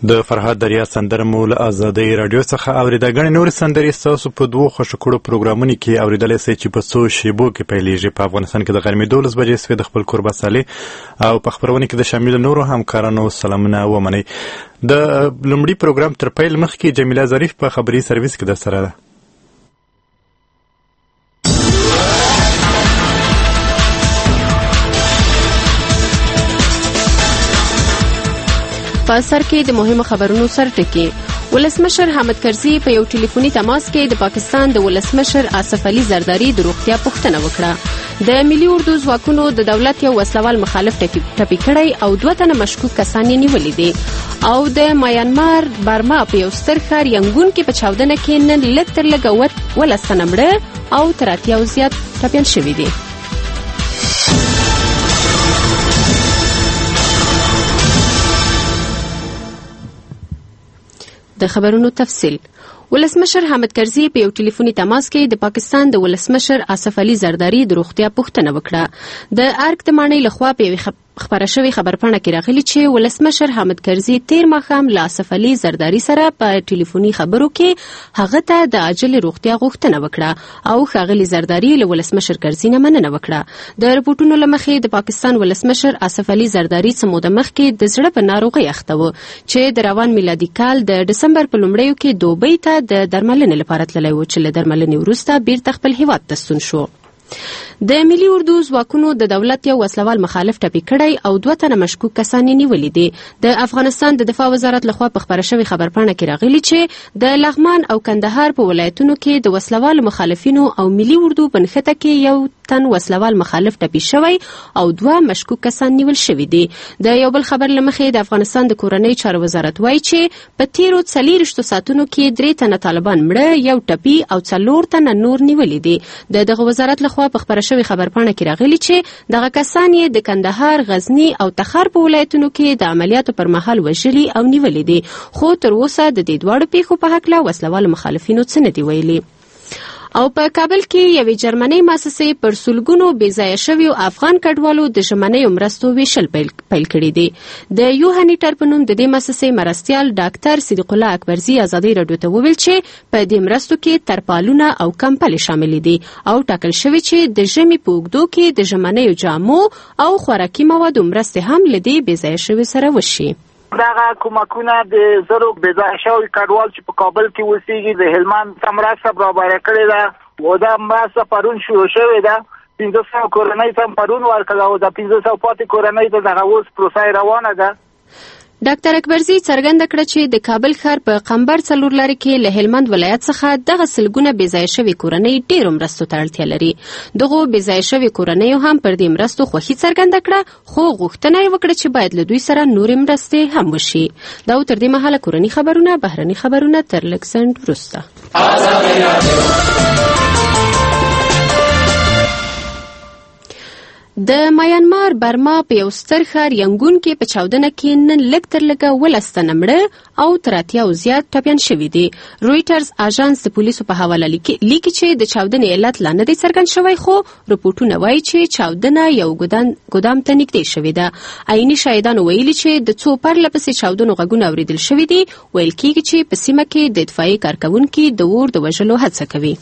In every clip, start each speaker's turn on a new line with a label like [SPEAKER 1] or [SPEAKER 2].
[SPEAKER 1] د فرهاد دریا سندره مو له آزادۍ راډیو څخه اورېده. ګڼې نورې سندرې ستاسو په دوو خوښو کړو پروګرامونو کې اورېدلی سئ چې په څو شیبو کې پیلېږي. په افغانستان کې د غرمې 12 بجې سوې. د خپل کوربه صالح او په خپرونه کې د شاملو نورو همکارانو سلامونه ومنئ. د لومړي پروګرام تر پیل مخکې جمیله ظریف په خبري سرویس کې درسره ده.
[SPEAKER 2] په سر کې د مهمو خبرونو سرټکي. ولسمشر حامد کرزي په یو ټلیفوني تماس کې د پاکستان د ولسمشر آصف علي زرداري د روغتیا پوښتنه وکړه. د ملي اردو ځواکونو د دولت یو وسلوال مخالف ټپي کړی او 2 تنه مشکوک کسان یې نیولي دي. او د میانمار برما په یو ستر ښار ینګون کې په چاودنه کې نن لږ تر لږه 12 تنه مړه او تر 80 زیات ټپیان شوي دي. د خبرونو تفصیل. ولسمشر حامد کرزي په یو ټلیفوني تماس کې د پاکستان د ولسمشر آصف علي زرداري د روغتیا پوښتنه وکړه. د ارګ د ماڼۍ لخوا په خبره شوی خبرپاڼه کې راغلی چې ولسمشر حامد کرزي تیر ماښام له آصف علي زرداري سره په ټلیفوني خبرو کې هغه ته د عاجل روغتیا غوښتنه وکړه او ښاغلي زرداري له ولسمشر کرزي نه مننه وکړه. د رپورټونو له مخې د پاکستان ولسمشر آصف علي زرداري څه موده مخکې د زړه په ناروغۍ اخته و چې د روان میلادي کال د ډسمبر په لومړیو کې دوبۍ ته د درملنې لپاره تللی و چې له درملنې وروسته بیرته خپل هیواد ته ستون شو. د ملي اردو ځواکونو د دولت یو وسلوال مخالف ټپي کړی او 2 تنه مشکوک کسان یې نیولي دي. د افغانستان د دفاع وزارت لخوا په خبره شوی خبرپاڼه کې راغلی چې د لغمان او کندهار په ولایتونو کې د وسلوال مخالفینو او ملي اردو بنخته کې یو تن وسلوال مخالف ټپي شوی او 2 مشکوک کسان نیول شوي دي. د یو بل خبر لمخې د افغانستان د کورنۍ چارو وزارت وایي چې په تیرو 40 ساعتونو کې 3 تنه طالبان مړه، یو ټپي او 4 تنه نور نیولي دي. دغه وزارت لخوا په خبره شوی خبرپاڼه کې راغلی چې دغه کسان یې د کندهار، غزنی او تخار په ولایتونو کې د عملیاتو پر مهال وژلي او نیولي دي. خو تر اوسه د دې دواړو پیښو په هکله وسلوال مخالفینو څه نه دی ویلي. او په کابل کې یوې جرمنۍ مؤسسې پر سلګونو بېځایه شویو افغان کډوالو د ژمنیو مرستو ویشل پیل کړي دي. د یو هنیټر په نوم د دې مؤسسې مرستیال ډاکټر صدیق الله اکبرزي ازادۍ راډیو ته وویل چې په دې مرستو کې ترپالونه او کمپلې شامل دي او ټاکل شوی چې د ژمي په اوږدو کې د ژمنیو جامو او خوراکي موادو مرستې هم له دې بېځایه شویو سره وشي.
[SPEAKER 3] دغه کومکونه د زرو بېځایه شوي کډوال چې په کابل کې اوسېږي د هلمند ته مرسته برابره کړې ده او دا مرسته پرون شروع شوې ده. 500 کورنۍ ته پرون ورکړه او د 500 پاتې کورنۍ ته دغه اوس پروسه روانه ده.
[SPEAKER 2] ډاکټر اکبرزي څرګنده کړه چې د کابل ښار په قمبر 4 لارې کې له هلمند ولایت څخه دغه سلګونه بېځایه شوي کورنۍ ډېرو مرستو ته اړتیا لري. دغو بېځایه شوي کورنیو هم پر دې مرستو خوښي څرګنده کړه، خو غوښتنه یې وکړه چې باید له دوی سره نورې مرستې هم وشي. دا تر دې مهاله کورني خبرونه، بهرني خبرونه تر لږ ځنډ وروسته. د میانمار برما په یو ستر ښار ینګون کې په چاودنه کې نن لږ تر لږه 12 تنه مړه او تر 80 زیات ټپیان شوي دي. رویټرز اژانس د پولیسو په حواله لیکي چې د چاودنې علت لا نه دی څرګند شوی، خو رپورټونه وایي چې چاودنه یو ګودام ته نږدې شوې ده. عیني شاهدانو ویلي چې د څو پرلپسې چاودنو غږونه اورېدل شوي دي. ویل کېږي چې په سیمه کې د دفاعي کارکوونکي د اور د وژلو هڅه کوي.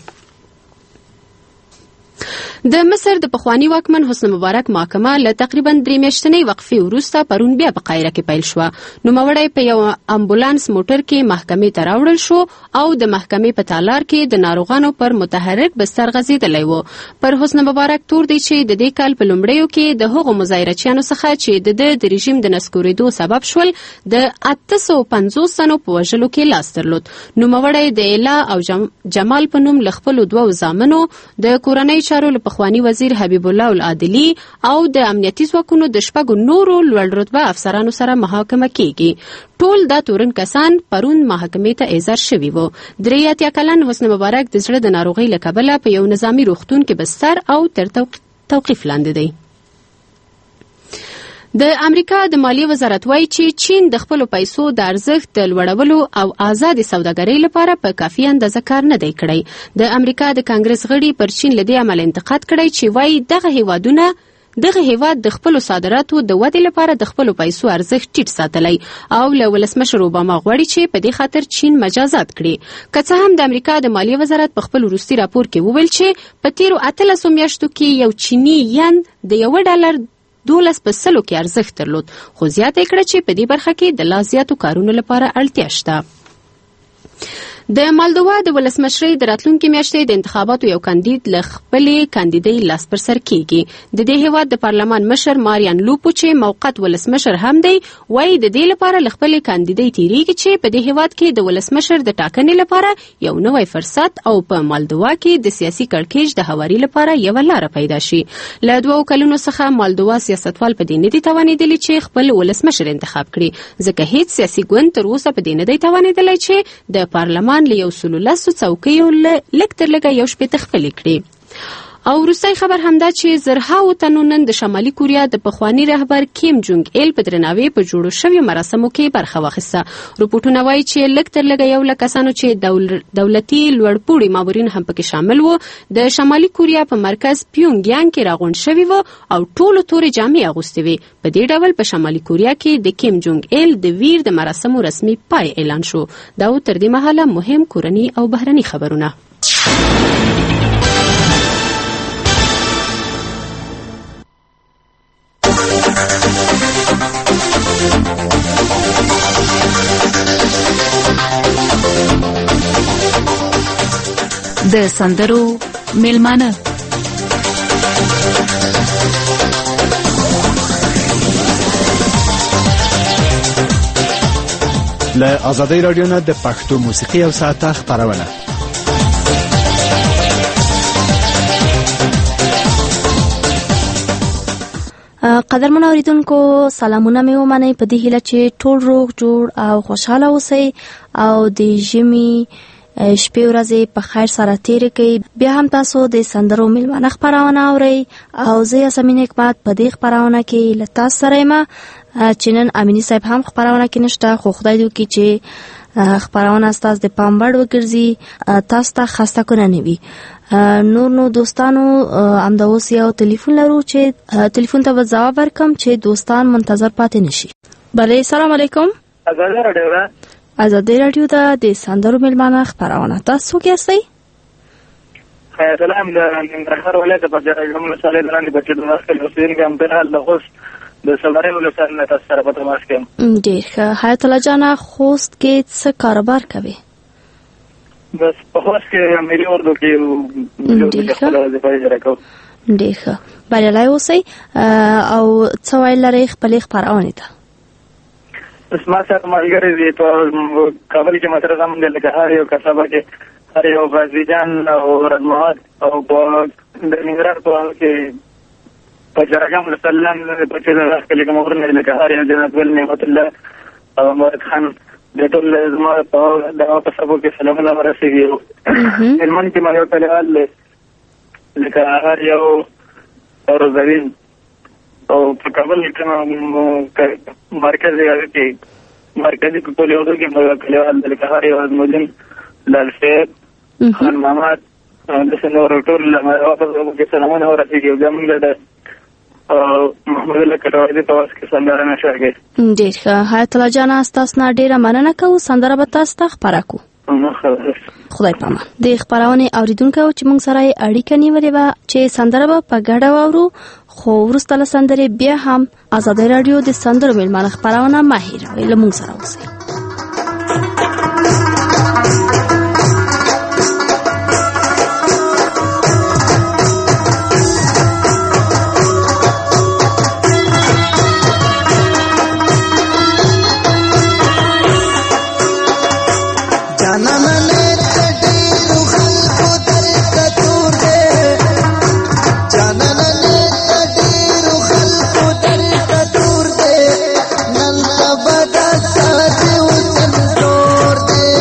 [SPEAKER 2] د مصر د پخوانی واکمن حسن مبارک محکمه له تقریبا 3 میاشتنۍ وقفې وروسته پرون بیا په قاهره کې پیل شوه. نوموړی په یو امبولانس موټر کې محکمې ته راوړل شو او د محکمې په تالار کې د ناروغانو پر متحرک بستر غځېدلی و. پر حسن مبارک تور دی چې د دې کال په لومړیو کې د هغو مظاهرچیانو څخه چې د رژیم د نسکورېدو سبب شول د 850 تنو په وژلو کې لاس درلود. نوموړی د ایلا او جمال په نوم له خپلو 2 زامنو د کورنۍ چارو له پخوانی وزیر حبیب الله العادلي او د امنیتي ځواکونو د 6 نورو لوړ رتبه افسرانو سره محاکمه کیږي. ټول دا تورن کسان پرون محاکمې ته احضار شوي وو. 83 کلن حسن مبارک د زړه د ناروغۍ له کبله په یو نظامي روغتون کې بستر او تر توقیف لاندې دی. د امریکا د مالیې وزارت وایي چې چین د خپلو پیسو د ارزښت د لوړولو او آزادې سوداګرۍ لپاره په کافي اندازه کار نه دی کړی. د امریکا د کانګرس غړي پر چین له دې عمل انتقاد کړی چې وایي دغه هیوادونه دغه هیواد د خپلو صادراتو د ودې لپاره د خپلو پیسو ارزښت ټیټ ساتلی او له ولسمشر اوباما غواړي چې په دې خاطر چین مجازات کړي. که څه هم د امریکا د مالیې وزارت په خپل وروستي راپور کې وویل چې په تیرو 18 میاشتو کې یو چینی ین د $1 12 په سلو کې ارزښت درلود، خو زیاته کړه چې په دې برخه کې د لا زیاتو کارونو لپاره اړتیا شته. د مالدووا د ولسمشرۍ د راتلونکي میاشتې د انتخاباتو یو کاندید له خپلې کاندیدۍ لاس پر سر کیږي. د دې هیواد د پارلمان مشر ماریان لوپو چې موقت ولسمشر هم دی وایي د دې لپاره له خپلې کاندیدۍ تیریږي چې په دې هیواد کې د ولسمشر د ټاکنې لپاره یو نوی فرصت او په مالدووا کې د سیاسي کړکېچ د هواري لپاره یوه لاره پیدا شي. له 2 کلونو څخه مالدووا سیاستوال په دې نه دي توانېدلي چې خپل ولسمشر انتخاب کړي، ځکه هیڅ سیاسي ګوند تر اوسه په دې نه دی توانېدلی چې د پارلمان له 110 څوکیو لږ تر لږه 1 خپلې کړي. او وروستی خبر همدا چې زرهاو تنو نن د شمالي کوریا د پخواني رهبر کیم جونګ ایل په درناوي په جوړو شویو مراسمو کې برخه واخیسته. رپورټونه وایي چې لږ تر لږه 1 لک کسانو چې دولتي لوړپوړي مامورین هم پکې شامل وو د شمالي کوریا په مرکز پیونګ یانګ کې راغونډ شوي وو او ټولو تورې جامې اغوستې وې. په دې ډول په شمالي کوریا کې د کیم جونګ ایل د ویر د مراسمو رسمي پای اعلان شو. دا تر دې مهاله مهم کورني او بهرني خبرونه.
[SPEAKER 4] د سندرو میلمانه
[SPEAKER 5] له آزادۍ رادیو نه د پښتو موسیقي او ساعته خبرونه.
[SPEAKER 6] قدرمن اوریدونکو سلامونه مې ومنئ په دې هیله چې ټول روغ جوړ او خوشحاله اوسئ او د ژمي شپې ورځې په خیر سره تیرې کړئ. بیا هم تاسو د سندرو میلمانه خپرونه اورئ او زه یاسمین حکمت په دې خپرونه کې له تاسو سره یم چې نن امینی صاحب هم خپرونه کې نشته، خو خدای دې وکړي چې خپرونه ستاسو د پام وړ وګرځي، تاسو ته خسته کنه نه وي. نو دوستانو همدا اوس یو ټلیفون لرو چې ټلیفون ته ځواب ورکم چې دوستان منتظر پاتې نشي. بله سلام علیکم. آزادۍ رادیو د سندرو میلمانه خپرونه، تاسو څوک یاستئ؟
[SPEAKER 3] خیر سلام. د ننګرهار ولایت په جرګه ولسوالۍ لاندې بچی د واسکل اوسېدونکی هم په حال د خوست د سمرې ولسوالۍ نه تاسو سره په تماس کې یم. ډېر
[SPEAKER 6] ښه. حیات الله جانه خوست کې څه کاروبار کوي؟
[SPEAKER 3] بس په خوست کې ملي اردو کې خپله وظیفه اجرا کوم.
[SPEAKER 6] ډېر ښه. بریالی اوسئ او څه ویل لرئ خپلې خپرونې ته؟
[SPEAKER 3] بس ما سره ملګری دی په کابل کې مطرح هم دی، لکه هر یو کسبه کې هر یو غازیجان او رضمحمد او په د ننګرهار په کې په جرګه ولسوالۍ لاندې په چې د داخلي کومورونه لکه هر یو جنت ول نعمت الله او مراد خان د ټول زما په دغه کسبو کې سلامونه ورسېږي. هلمند کې ما یو کلیوال لکه هر یو روزوین او په کابل کې مرکزي کلیوالو کې کلیوال لکه هر یو ازمودین لالفید خان محمد د سنور ټول واپس کې سلامونه ورسېږي. بیا موږ د محمد الله کټوادي په واسطه کې سندره نشه کوي.
[SPEAKER 6] ډېر ښه. حیات الله جانه ستاسو نه ډېره مننه کوو، سندره به تاسو ته خپره کړو. خدای پامان. د خپرونې اوریدونکو چې موږ سره اړیکه نیولې وه چې سندره به په ګډه واورو، خو وروسته له سندرې بیا هم آزادۍ راډیو د سندرو میلمانه خپرونه مه هېروئ، له موږ سره اوسئ.
[SPEAKER 7] Nanda bada saati utan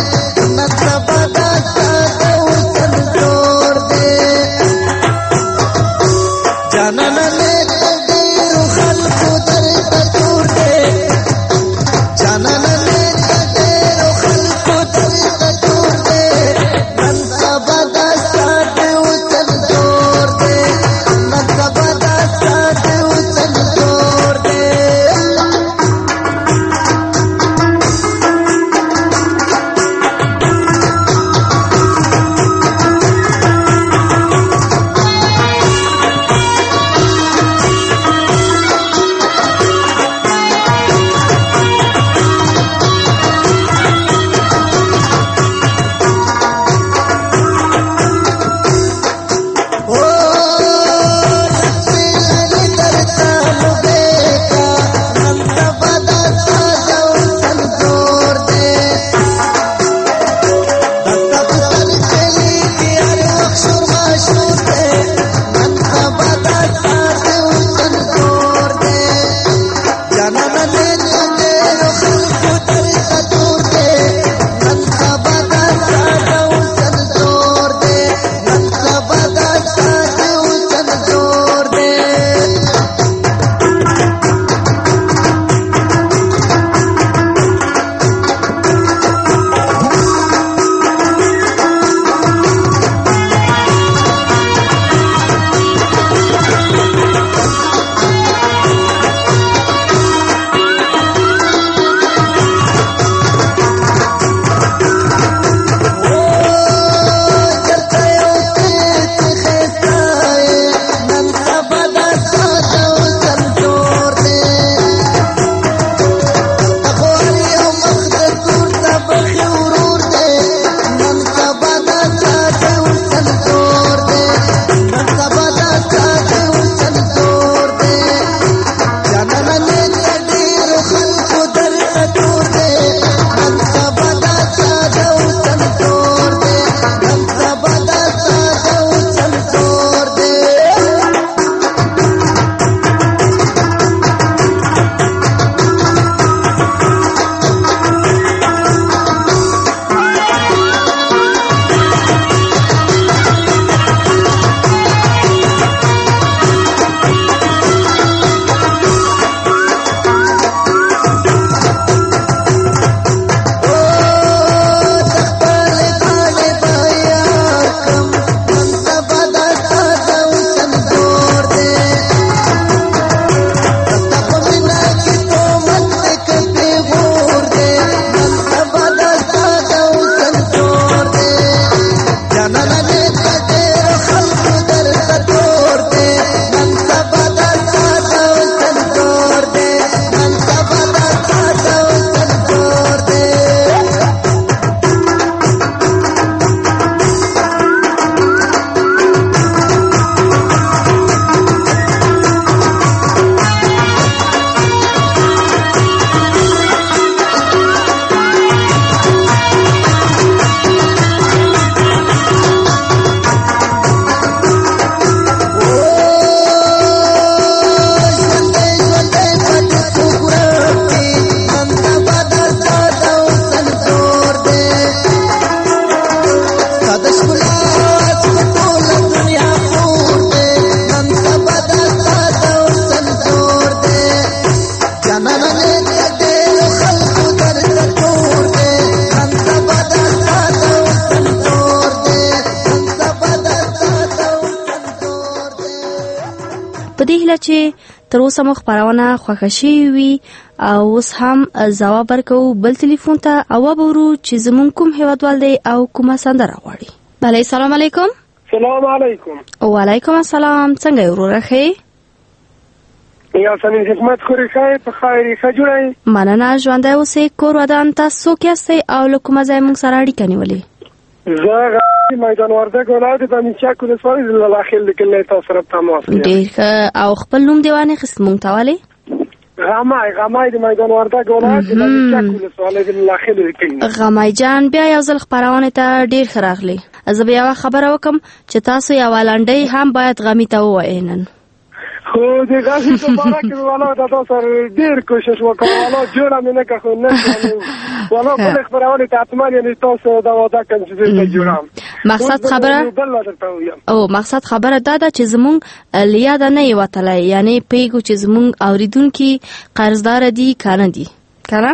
[SPEAKER 6] هیله چې تر اوسه مو خبرونه خوښه شوې وي او اوس هم ځواب ورکوو بل ټلیفون ته او وبورو چې زمونږ کوم هیوادوال دی او کومه سندره غواړي. بله سلام علیکم.
[SPEAKER 7] سلام علیکم.
[SPEAKER 6] وعلیکم السلام. څنګه یې وروره ښې؟
[SPEAKER 7] یا سمین حکمت خوري ښه په خیر ښه جوړئ.
[SPEAKER 6] مننه. ژوندی اوسئ. کور ودان. تاسو څوک یاستئ او له کومه ځایه موږ سره اړیکه نیولې؟
[SPEAKER 7] زه میدان وردګ ولایت د میچاک ولسوالۍ د لاخیل د کلي تاسو سره تماس یم.
[SPEAKER 6] ډېر ښه. او خپل نوم دې وانخیست موږ ته ولې؟
[SPEAKER 7] غمای د میدان وردګ ولایت د میچاک ولسوالۍ د لاخیل د کلي.
[SPEAKER 6] غمای جان بیا یو ځل خبرونه ته ډېر ښه راغلی. زه به یوه خبره وکم چې تاسو یوه لنډۍ هم باید غمي ته ووایئ نن.
[SPEAKER 7] خو د غازی په باره کې والا دا تاسو ډېر کوشش وکړ والا جوړه مې نه کړو نه والا په خبرونه ته اتمن یعنی تاسو دا وعده کوم چې زه جوړم.
[SPEAKER 6] مقصد خبره او مقصد خبره دا ده چې زمونږ لیاده نه یې وتلی، یعنی پیګو چې زمونږ اوریدونکي قرضدار دي کنه دي کنه.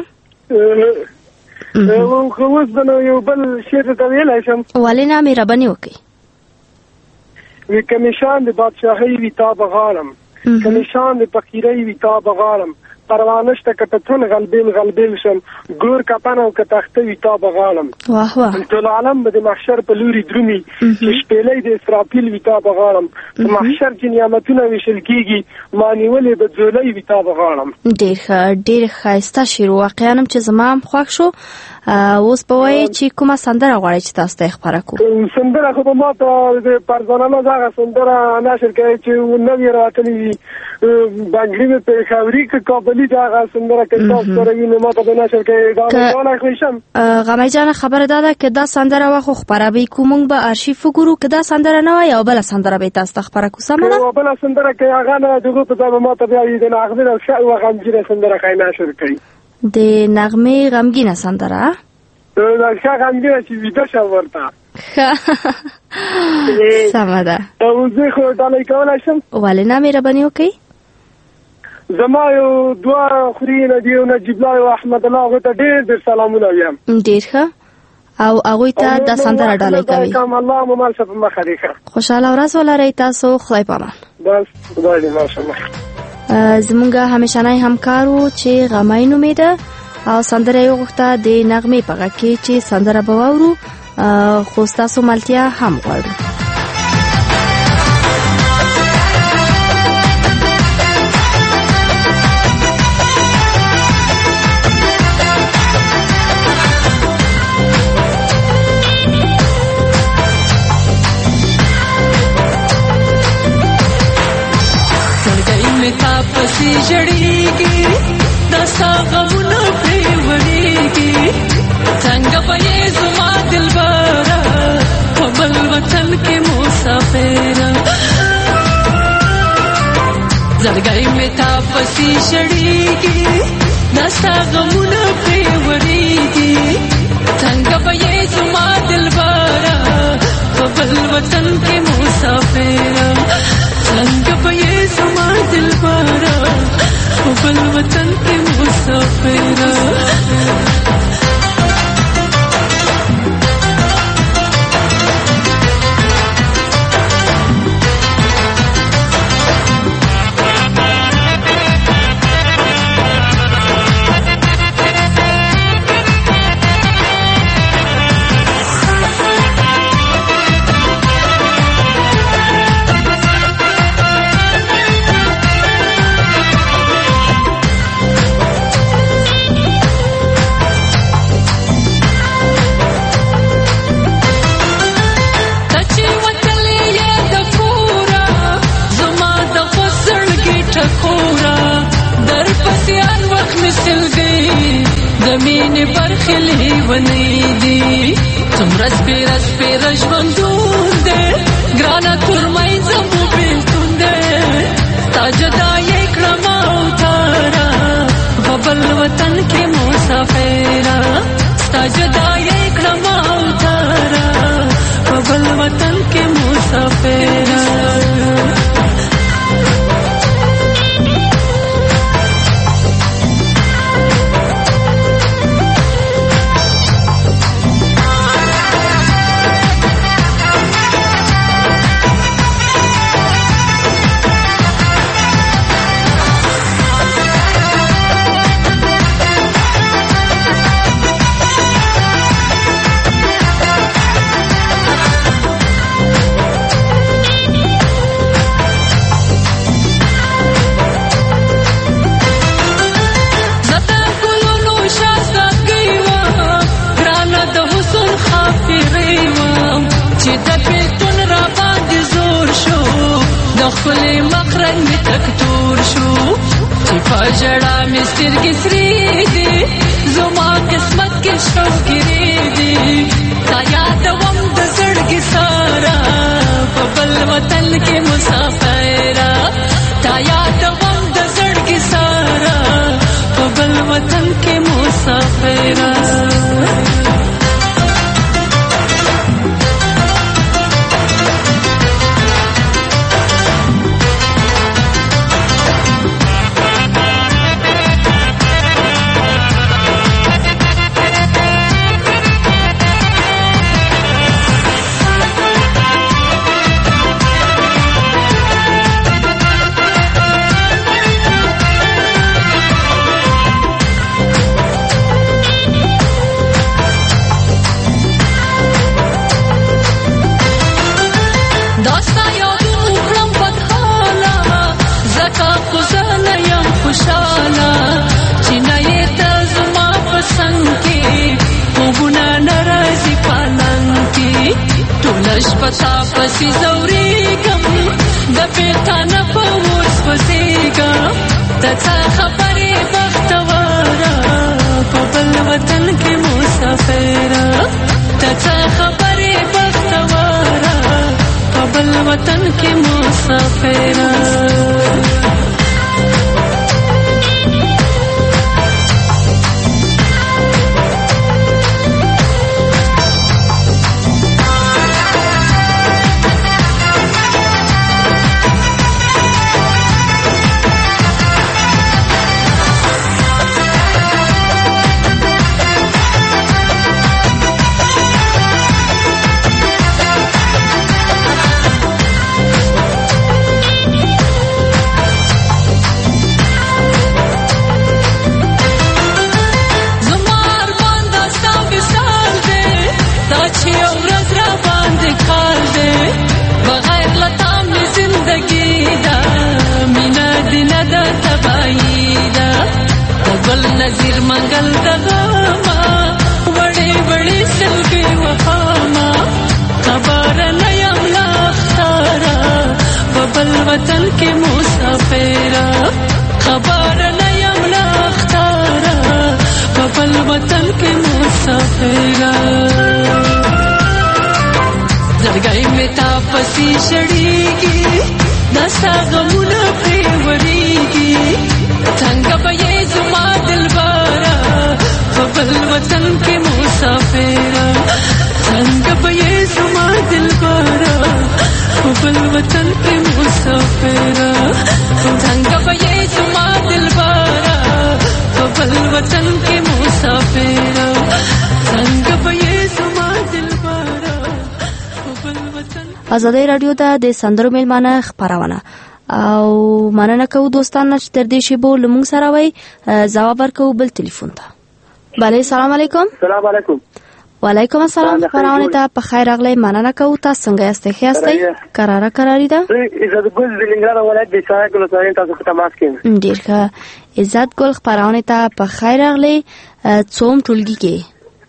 [SPEAKER 7] خو اوس به یو بل شعر ته ویلی شم.
[SPEAKER 6] ولې نه مهرباني وکړئ.
[SPEAKER 7] وی کمیشان د بادشاهی وی تا بغالم، کمیشان د فقیری وی تا بغالم، پروانش ته کتتون غلبیل شم، ګور کپن او کتخته وی تا بغالم.
[SPEAKER 6] واه واه.
[SPEAKER 7] ټول عالم به د محشر په لوري درومي چې شپېلې د اسرافیل وی تا بغالم، په محشر کې نعمتونه ویشل کیږي مانیولې به ځولې وی تا بغالم.
[SPEAKER 6] ډېر ښایسته شعر واقعا هم چې زما هم خوښ شو. اوس به وایي چې کومه سندره غواړئ چې تاسو ته خبره کوو؟
[SPEAKER 7] سندره خو به ما ته د پرزانانو دغه سندره نشر کوي چې نوې راتلې وي بنګړي مې پېښوري که کابلي دغه سندره که تاسو سره وي نو ما ته به نشر کوي. دا ویلی خو شم.
[SPEAKER 6] غمی جانه خبره دا ده که دا سندره وه خو خپره به یې کوو موږ به ارشیف وګورو. که دا سندره نه وه یو بله سندره به یې تاسو ته خپره کوو. سمه ده؟
[SPEAKER 7] یوه بله سندره که هغه نه د هغو په ځای به ما ته بیا د نغمې او ښه یوه غمګینه سندره ښایي نشر کوي.
[SPEAKER 6] د نغمې غمګینه سندره
[SPEAKER 7] ښه غمګینه چې ویده شم ورته.
[SPEAKER 6] سمه ده.
[SPEAKER 7] او زه خو ډالۍ کولی شم؟
[SPEAKER 6] ولې نه مهرباني وکړئ.
[SPEAKER 7] زما یو دوه خوري دي او نجیب الله او احمد الله هغوی ته ډېر سلامونه ویم.
[SPEAKER 6] ډېر ښه. او هغوی ته دا سندره ډالۍ کوي.
[SPEAKER 7] الله مو مال شه په مخه دې ښه.
[SPEAKER 6] خوشحاله ورځ ولرئ تاسو. خدای پامان.
[SPEAKER 7] بس خدای دې ماشاءالله.
[SPEAKER 6] زمونږ همیشنی همکار و چې غمی نومیده او سندره یې وغوښته د نغمې په غږ کې چې سندره به واورو خو ستاسو ملتیا هم غواړو.
[SPEAKER 8] پسی جړیږي دا ساغمونه پریوړیږي څنګه په یې زما دلبره په بل وطن کې مسافر زړګی مې تا پسی جړیږي دا ساغمونه پریوړیږي څنګه په یې زما دلبره په بل وطن کې مسافر څنګه په یې زما دلبره په بل وطن کې مسافره. مینې برخلې ونې دي څومره سپېره ژوندون دی ګرانه تورمۍ زمو بېلتون دی ستا جدایۍ کړمه اوتاره په بل وطن کې مسافره ستا جدایۍ کړمه اوتاره په بل وطن کې مسافره. ښکلی مخرج مې تک تور شو چې په ژړا مې سترګې سرې دي زما قسمت کې شوګیرې دي تا یادوم د زړګي سارا په بل وطن کې مسافره تا یادوم د زړګي سارا په بل وطن کې مسافره پتا پسی زوریگم د پیتانه په اوس پسیگم تتا خبری بختوارا په بل وطن کې مسافره تتا خبری بختوارا په بل وطن کې مسافره نظیر منگل دغاما وڑی وڑی سلگی وخاما خبر نیم لاختارا ببل وطن کی مسافرا خبر نیم لاختارا ببل وطن کی مسافرا زرگائی میں تا پسی شڑیگی دستا غمونا پریوریگی څنګه به یې زما دلباره په بل وطن کې مسافره څنګه به یې زما دلباره په بل وطن کې مسافره څنګه به یې زما دلباره په بل وطن کې مسافره څنګه به یې زما دلباره په بل وطن.
[SPEAKER 6] ازادي رادیو د سندرو میلمانه خبرونه او مننه کوو دوستان چې تر دې شیبو لمونږ سره وای ځواب ورکوو بل ټلیفون ته. بله سلام علیکم.
[SPEAKER 7] سلام علیکم.
[SPEAKER 6] وعلیکم السلام. خبرونه ته په خیر راغلی. مننه کوو. تاسو څنګه یاست؟ ښه یاست؟ قراری ده.
[SPEAKER 7] عزت ګل د ننګرهار ولایت د سایه کلو سره تاسو ته تماس کوم.
[SPEAKER 6] ډیر ښه. عزت ګل خبرونه ته په خیر راغلی. څوم ټولګي کې؟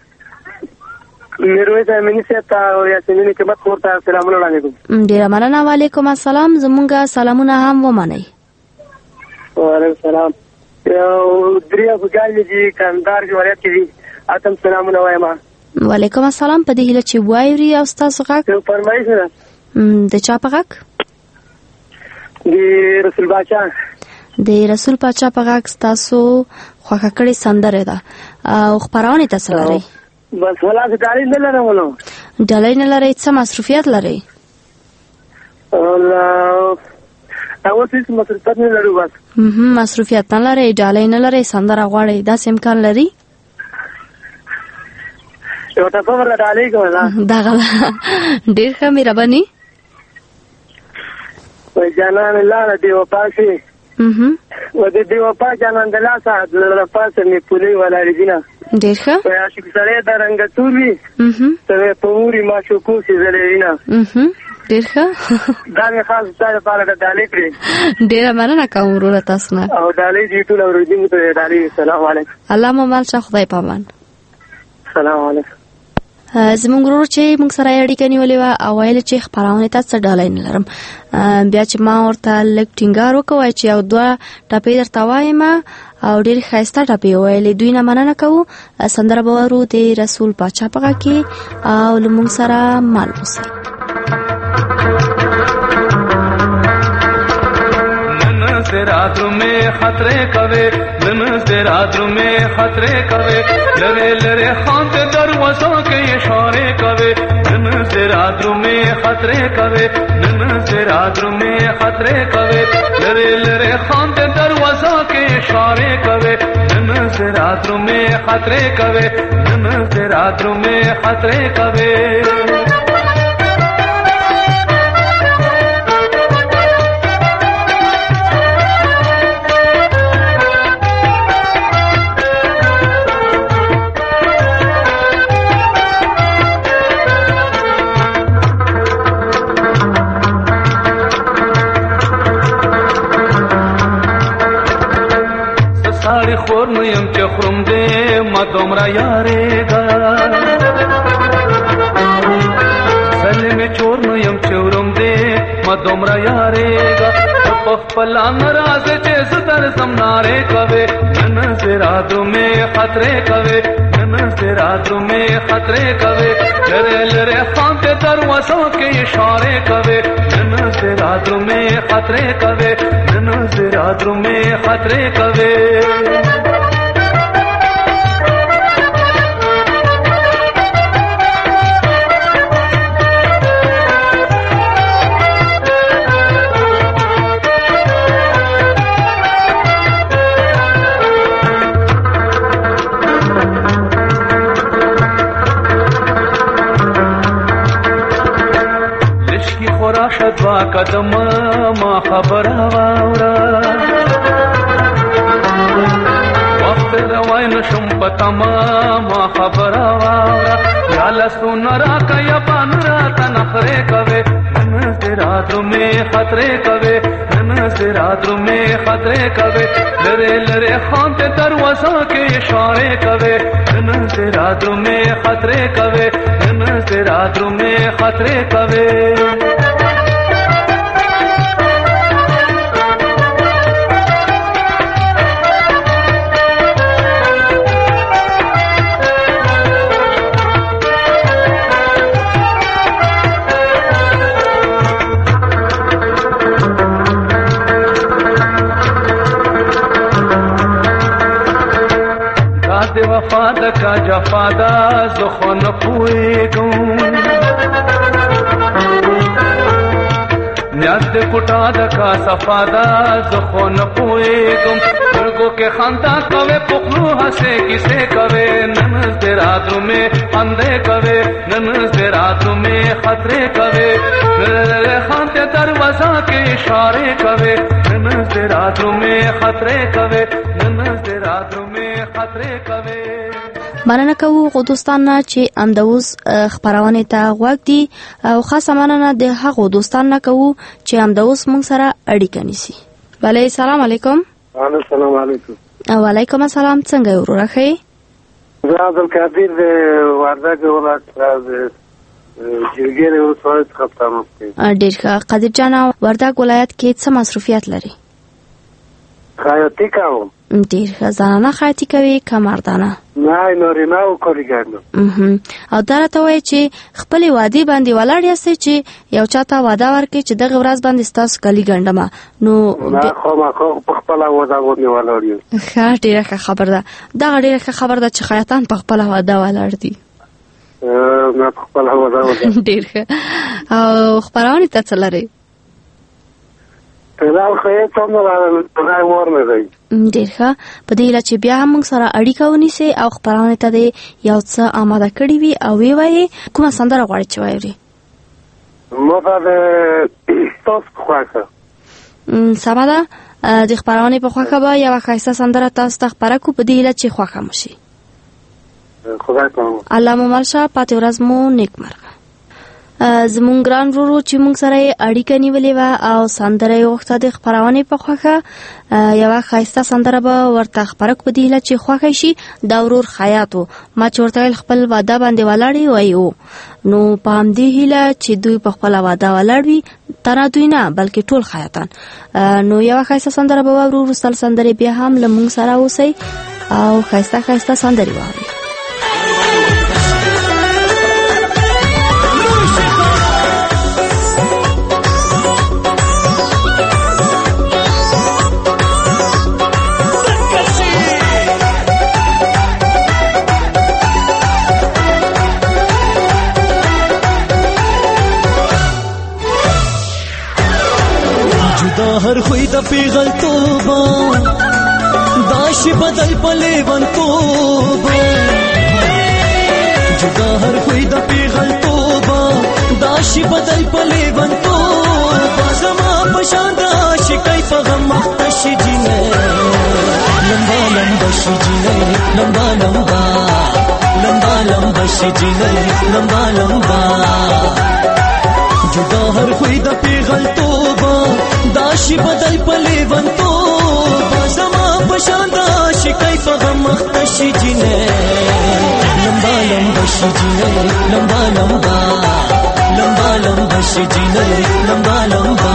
[SPEAKER 7] میرویس امینی صاحب ته او یاسمین کمت خور ته سلامونه علیکم.
[SPEAKER 6] ډیر مننه. وعلیکم السلام. زمونږ سلامونه هم ومنئ.
[SPEAKER 7] وعلیکم السلام. یو دریا فګالی دي کندهار ولایت کې دي. اتم سلامونه وایم.
[SPEAKER 6] وعلیکم السلام. په دې هیله چې وایي او تاسو غږ
[SPEAKER 7] فرمایئ سره
[SPEAKER 6] د چا په غږ؟
[SPEAKER 7] د رسول باچا.
[SPEAKER 6] د رسول باچا په غږ تاسو خوښه کړې سندره ده او خبرونه تاسو لرئ؟
[SPEAKER 7] بس ولا ډالۍ نه لرم.
[SPEAKER 6] ډالۍ نه لرئ؟ څه مصروفیت لرئ؟
[SPEAKER 7] او څه مصروفیت نه لرو. بس
[SPEAKER 6] مصروفیت نه لرئ، ډالۍ نه لرئ، سندره غواړئ، دا امکان لري؟
[SPEAKER 7] یو تاسو ورته ډالۍ کوله
[SPEAKER 6] دا غلا ډیر ښه مهرباني.
[SPEAKER 7] وای جانان الله دې وپاسي و دې دی وپا جانان دلاسه د پاسه می پولی ولا رجینا
[SPEAKER 6] ډیر ښه.
[SPEAKER 7] وای عاشق سره د رنگ توري ته په موري ما شو کو سي زلینا
[SPEAKER 6] ډیر ښه.
[SPEAKER 7] دا می خاص ځای لپاره د ډالۍ کړی.
[SPEAKER 6] ډیر مننه کوم ورور تاسو نه.
[SPEAKER 7] او ډالۍ دې ټول ورځې مو ته ډالۍ. السلام علیکم.
[SPEAKER 6] الله مو مال شه. خدای پامان.
[SPEAKER 7] السلام علیکم.
[SPEAKER 6] زمونږ ورور چې موږ سره اړیکه نیولې وه او ویل چې خپرونې ته څه ډالۍ نه لرم. بیا چې ما ورته لږ ټینګار وکړ چې یو دوه ټپې درته وایم او ډېرې ښایسته ټپې وویلې. دوی نه مننه کوو. سندره به ورو د رسول پاچا په غږ کې او له موږ سره مل اوسئ.
[SPEAKER 9] रातों में खतरे कवे दिन से रातों में खतरे कवे लरे लरे खांते दरवाज़ों के इशारे कवे दिन से रातों में खतरे कवे दिन से रातों में खतरे कवे लरे लरे खांते दरवाज़ों के इशारे कवे दिन से रातों में खतरे कवे दिन से रातों में खतरे कवे خور نیم چې خرم دې ما دومره یارېږه سلم چور نیم چې ورم دې ما دومره یارېږه په خپل ناراض چې زه درځم نارې کوې نن زه راتو مې خطرې کوې نن زه راتو مې خطرې کوې لرې لرې خان ته دروازو کې اشارې کوې نن زه راتو مې خطرې کوې نن زه راتو مې خطرې کوې شدوا قدم ما خبر واورا وقت روای نشم پتما ما خبر واورا یا لسون را کیا پان را تنخره کوي نن سرادو میں خطرے کوي نن سرادو میں خطرے کوي لرے لرے خان ته دروازه کې اشاره کوي نن سرادو میں خطرے کوي نن سرادو میں خطرے کوي وفاد کا جفادا زخون پوئیگم نیاد کٹاد کا صفادا زخون پوئیگم درگو کے خانتا کوے پخلو ہسے کسے کوے ننز دے راتوں میں اندے کوے ننز دے راتوں میں خطرے کوے نرے خانتے دروازہ کے اشارے کوے ننز دے راتوں میں خطرے کوے ننز دے راتوں میں خطرے کوے
[SPEAKER 6] مننه کوو غو دوستانو چې امدوز خبرونه ته غوږ دي او خاصه مننه د هغو دوستانو کوو چې امدوز مونږ سره اړیکه نیسي. بله سلام علیکم.
[SPEAKER 7] السلام علیکم.
[SPEAKER 6] وعلیکم السلام. څنګه یو راخی؟
[SPEAKER 7] زه عبدالقادر د وردګ ولایت د جرګې ولسوالۍ څخه تماس کوم.
[SPEAKER 6] ډېر ښه. قادر جان وردګ ولایت کې څه مصروفیت لري؟
[SPEAKER 7] خیاطي کوم.
[SPEAKER 6] ډېر ښه. زنانه خیاطي کوي که مردانه؟
[SPEAKER 7] نه نارینه او کارګرانو.
[SPEAKER 6] او دا راته وایي چې خپلې وعدې باندې ولاړ یاستئ چې یو چاته وعده ورکړئ چې دغه ورځ باندې ستاسو کالي ګنډمه نو
[SPEAKER 7] خامخا په خپله وعده باندې ولاړ یم.
[SPEAKER 6] ښه ډېره ښه خبر ده. دغه ډېره ښه خبر ده چې خیاطان په خپله وعده ولاړ دي.
[SPEAKER 7] نه په خپله وعده ولاړ.
[SPEAKER 6] ډېر ښه. او خپرونې ته څه لرئ؟
[SPEAKER 7] فلحال خیاط هم ځای ور نه دی.
[SPEAKER 6] ډېر ښه. په دې هیله چې بیا هم موږ سره اړیکه ونیسئ او خپرونې ته دې یو څه اماده کړي وي او ویې وایي کومه سندره غواړئ چې واورئ؟
[SPEAKER 7] ما ته د تاسو په خوښه.
[SPEAKER 6] سمه ده. د خپرونې په خوښه به یوه ښایسته سندره تاسو ته خپره کړو په دې هیله چې خوښه مو شي.
[SPEAKER 7] خدای پامان.
[SPEAKER 6] الله مو مل شه. پاتې ورځ مو نیکمرغه. زمونږ ګران ورورو چې موږ سره اړیکه نیولې وه او سندره یې غوښته د خپرونې په خوښه یوه ښایسته سندره به ورته خپره کړو په دې هیله چې خوښه شي. دا ورور خیاط و، ما چې ورته ویل خپل واده باندې ولاړ یې وایي او نو په همدې هیله چې دوی په خپله واده ولاړ وي، تنه دوی نه بلکې ټول خیاطان. نو یوه ښایسته سندره به واورو، وروسته سندرې بیا هم له موږ سره اوسئ او ښایسته ښایسته سندرې واورئ.
[SPEAKER 10] هر خوی د پیغل توبه داشي بدل پلي ون توبه جدا هر خوی د پیغل توبه داشي بدل پلي ون توبه زما پشان د عاشقای په غم مختش جینه لمبا لمبا شي جینه لمبا لمبا لمبا لمبا شي جینه لمبا لمبا جدا هر خوی د پیغل توبه داشي بدل پلي ون توبه زما پشان د عاشقای په غم مختش جینه لمبا لمبا شي جینه لمبا لمبا لمبا لمبا شي جینه لمبا لمبا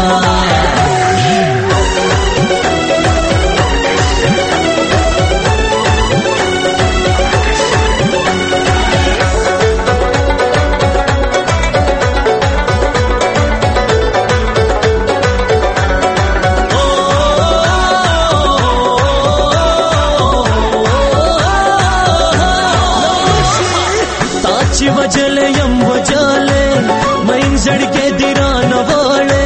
[SPEAKER 10] वजले यम वजाले मैं जड़के दिरान वाले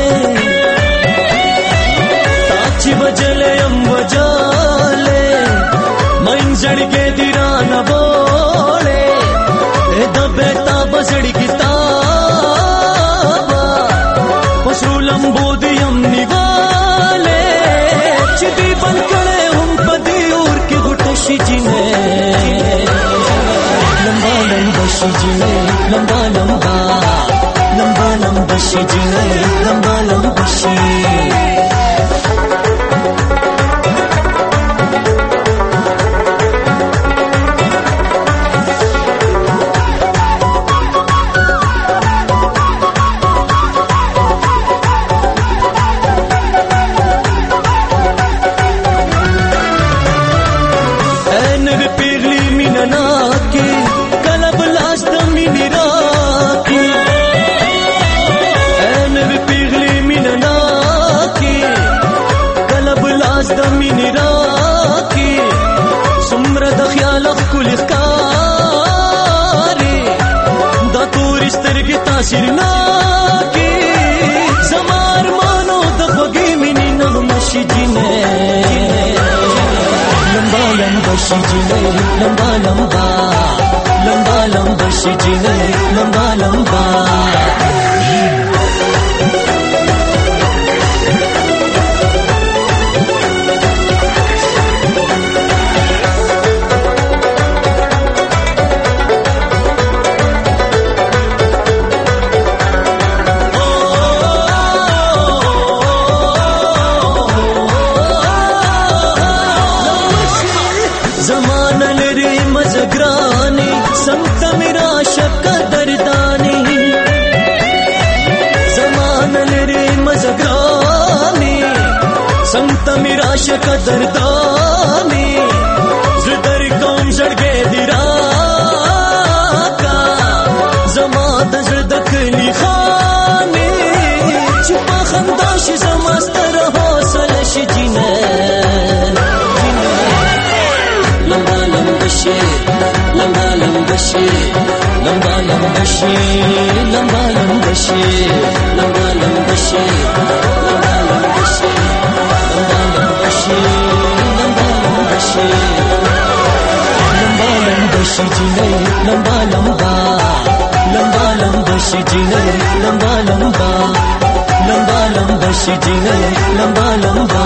[SPEAKER 10] ताची वजले यम वजाले मैं जड़के दिरान वाले दबे ताब जड़की ताबा पसरूलम बोदियम निवाले चिदी बन करे हम पदी और की गुटशी जिने लंबा लंबा शिजिने लंबा लंबा लंबा लंबा शिजिने लंबा लंबा शि सिरना की समार मानो दबगी मिनी नगमा शिजिने लंबा लंबा शिजिने लंबा लंबा लंबा लंबा शिजिने लंबा लंबा कदरदानी ज़दर कौम जड़गे दिरा का जमात ज़दक लिखानी छुपा खंदाश जमास्तर हौसलश जिने लंबा लंबा शे लंबा लंबा शे लंबा लंबा शे लंबा लंबा शे लंबा लंबा शे लंबा लंबा शे लंबा लंबा शे लंबा लंबा शिजिने लंबा लंबा लंबा लंबा शिजिने लंबा लंबा लंबा लंबा शिजिने लंबा लंबा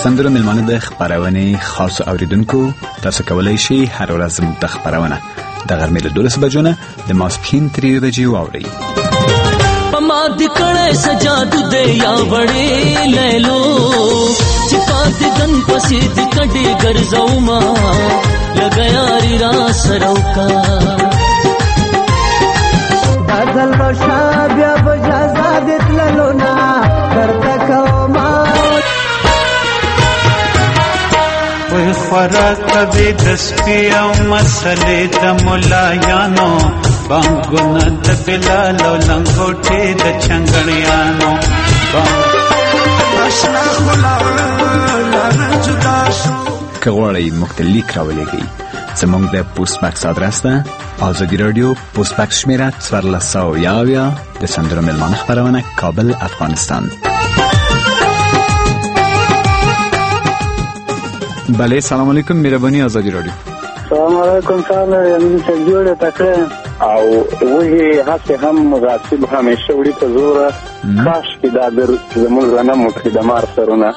[SPEAKER 5] سندرو ملمانه د خبرونه خاص اوریدونکو تاسو کولای شئ هر ورځ زموږ د خبرونه د غرمې له 12 بجو نه د ماسپښین 3 بجې واورئ.
[SPEAKER 10] پما دکړې سجادو دې یا وړې لیلو چې پات دن پسې د کډې ګرځاو ما لګیاري را سروکا دل بشا بیا بجازا دتللو نا کرتا کوما
[SPEAKER 11] وی خوراک کبھی دسپی او مسلې د مولایانو بانګونه د بلال او لنګوټې د چنګړیانو
[SPEAKER 5] که غواړئ موږ ته لیک راولېږئ زموږ د پوسټ باکس ادرس ده آزادی رادیو پوسټ باکس شمیره 1411 د سندرو ملمانه خبرونه کابل افغانستان. بله سلام علیکم مهربانی آزادی رادیو.
[SPEAKER 3] سلام علیکم سلام یعنی چې جوړه تکړه او وਹੀ هڅه هم مغاسب همیشه وړي په زور کاش کې دا د زموږ نه مخدمار سرونه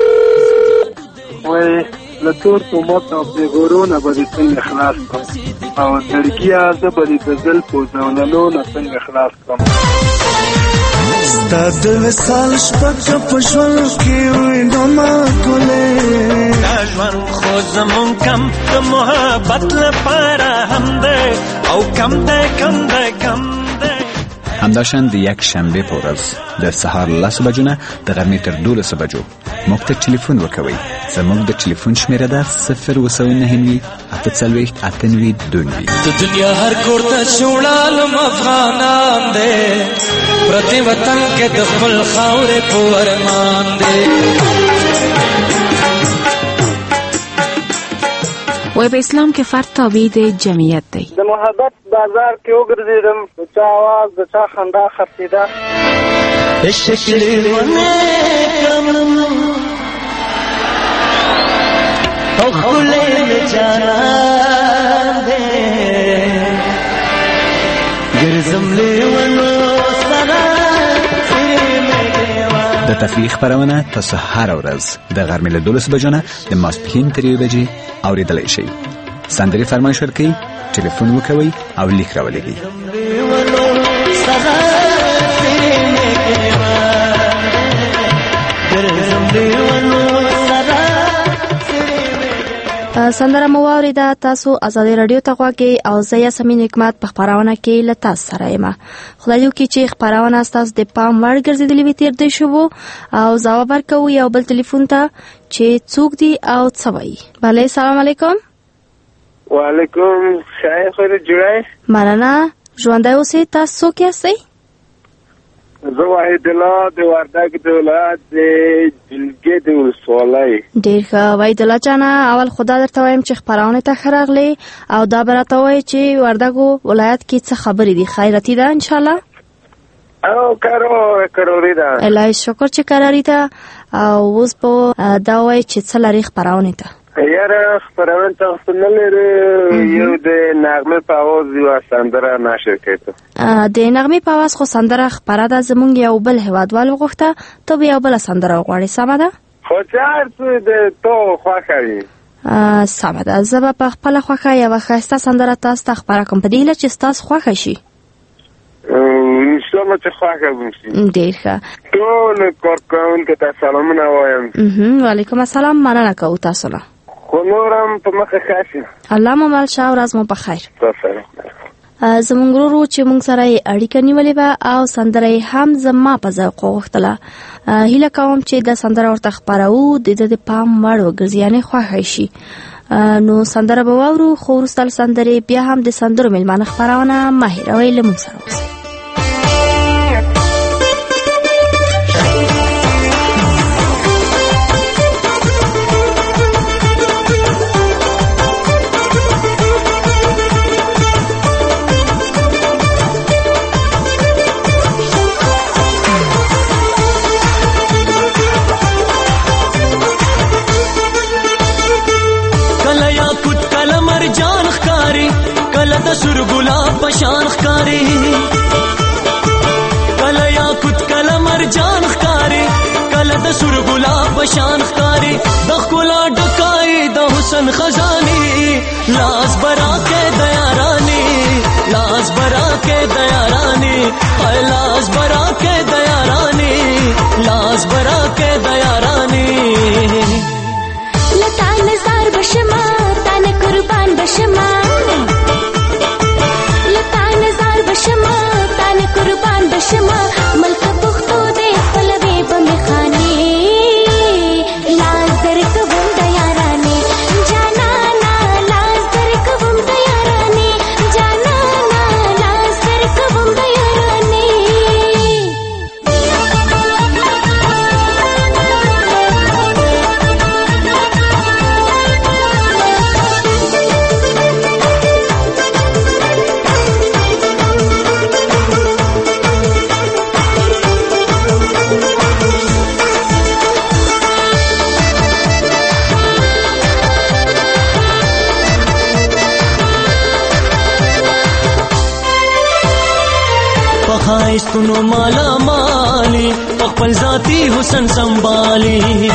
[SPEAKER 3] وای لتور تو مت او د ګورونه باندې څنګه خلاص کوم او ترکیه د باندې د ځل په ځونلو نه څنګه خلاص کوم
[SPEAKER 10] ستاد وسال شپږ په ژوند کې وینم کولې ژوند خو زمون کم د محبت لپاره هم ده او کم ده
[SPEAKER 5] همداشان د یک شنبه په ورځ د سهار 10 بجو نه د غرمې تر 12 بجو موږ ته ټلیفون وکوئ. زموږ د ټلیفون شمیره ده 029 840 892.
[SPEAKER 10] د دنیا هر کور ته شوړال افغانان دي پرتی وطن کې د خپل خاورې په ارمان دي.
[SPEAKER 4] وای په اسلام کې فرد تابع د جمعیت دی.
[SPEAKER 3] د محبت بازار کې وګرځیدم د چا आवाज د چا خندا خرڅیده
[SPEAKER 10] شکل ونه کم او خلې جانا دې ګرځم لیونو سره
[SPEAKER 5] د تفریح خبرونه تاسو هر ورځ د غرمې له 12 بجو نه د ماسپښین 3 بجې اوریدلای شئ. سندري فرمایش ورکړئ، ټلیفون وکوئ او لیک راولېږئ.
[SPEAKER 6] سندره مو واوریده. تاسو آزادی رادیو ته غواړئ او زه یاسمین حکمت په خبرونه کې له تاسو سره یم. خدای دې وکړي چې خبرونه تاسو د پام وړ ګرځېدلې وي تیر دی شو او ځواب ورکوو یو بل ټلیفون ته چې څوک دی او څه وایي. بله سلام علیکم.
[SPEAKER 3] وعلیکم شای خیر جوړای
[SPEAKER 6] مننه. ژوندی اوسئ. تاسو څوک یاستئ؟
[SPEAKER 3] زه واحد الله د وردګ د ولایت د جلګې د ولسوالۍ.
[SPEAKER 6] ډېر ښه واحد الله جانه، اول خدا درته وایم چې خپرونه ته ښه راغلې او دا به راته وایې چې وردګ ولایت کې څه خبرې دي. خیراتي ده انشاءالله؟
[SPEAKER 3] او کراري ده.
[SPEAKER 6] الهي شکر چې کراري ده. او اوس به دا وایې چې څه لري خپرونې ته؟
[SPEAKER 3] یاره خپرونه تاسو نه لري یو د نغمه په आवाज یو سندره نشر کړه.
[SPEAKER 6] د نغمه په आवाज خو سندره خبره ده. زمونږ یو بل هوادوال وغوښته ته به یو بل سندره وغواړې. سمه ده؟
[SPEAKER 3] خو چار څه د تو خوښوي.
[SPEAKER 6] سمه ده. زه به په خپله خوښه یوه ښایسته سندره تاسو ته خپره کوم په دې هیله چې ستاسو خوښه شي.
[SPEAKER 3] انشاءالله چې خوښه شي.
[SPEAKER 6] ډېر ښه.
[SPEAKER 3] ټول کارکوونکو ته سلامونه وایم.
[SPEAKER 6] وعلیکم السلام. مننه کوو تاسو نه.
[SPEAKER 3] خو نورم په مخه ښه.
[SPEAKER 6] الله مو مل شه او ورځ مو په خیر. زمونږ ورور چې مونږ سره یې اړیکه نیولې وه او سندره یې هم زما په ذوق وغوښتله. هیله کوم چې دا سندره ورته خپروو د ده د پام وړ وګرځي، یعنې خوښه شي. نو سندره به واورو، خو وروسته له سندرې بیا هم د سندرو مېلمانه خپرونه مه هېروئ. له مونږ سره اوسئ.
[SPEAKER 10] سر ګلاب پشان ښکاری جان خزانی لاس برا کے دیارانی لاس برا کے دیارانی لاس برا کے دیارانی لاس برا کے دیارانی
[SPEAKER 12] لتا نزار بشما تان قربان بشما لتا نزار بشما تان قربان بشما ملک پختو دے پلوی بمخانی لاس در کبم دیارانی جانا نا لاس در کبم دیارانی جانا نا لاس در کبم دیارانی
[SPEAKER 10] خواہشتنو مالا مالی خپل ذاتی حسن سنبالی